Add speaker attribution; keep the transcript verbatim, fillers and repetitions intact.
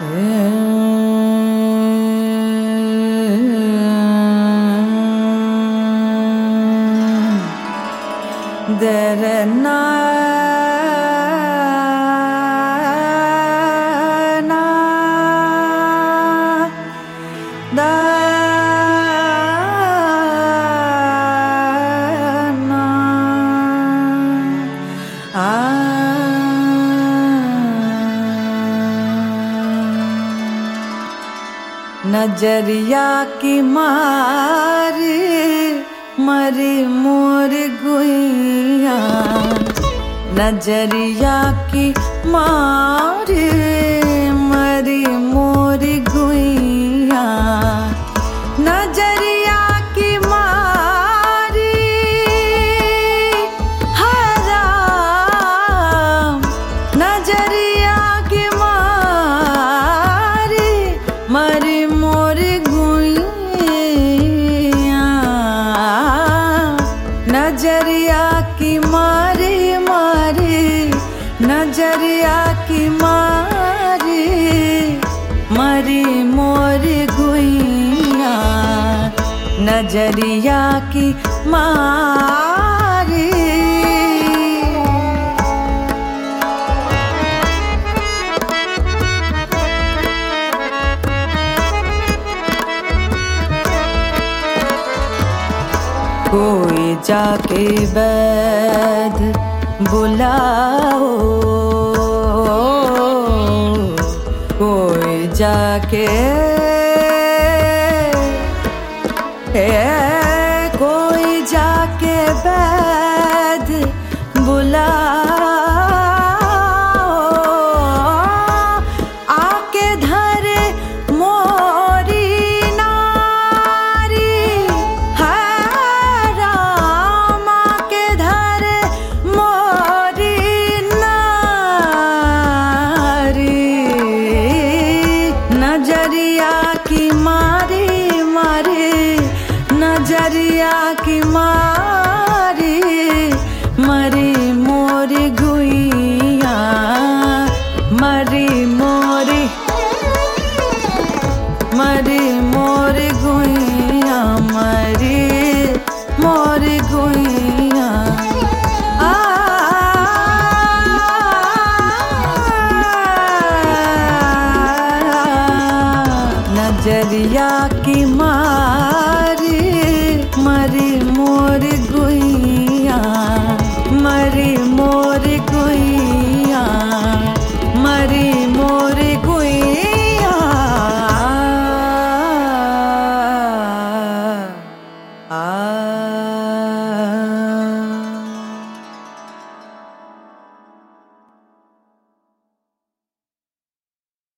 Speaker 1: There na na da na नजरिया की मारी मरी मोर गुइया नजरिया की मारी मरी मोर गुइया नजरिया की मारी हराम नजरिया की मारी मरी मोर गुइया नजरिया की मारी मारी नजरिया की मारी मरी मोर गुइया नजरिया की मारी कोई जाके वैद बुलाओ कोई जाके ए, कोई जाके वैद बुलाओ आके धरे मोरी नारी है राम आके धरे मोरी नारी नजरिया की मारी मारी नजरिया की मारी मरी मोर गुइया मरी मोरी मरी मोर गुइया मरी मोर गुइया आ नजरिया की माँ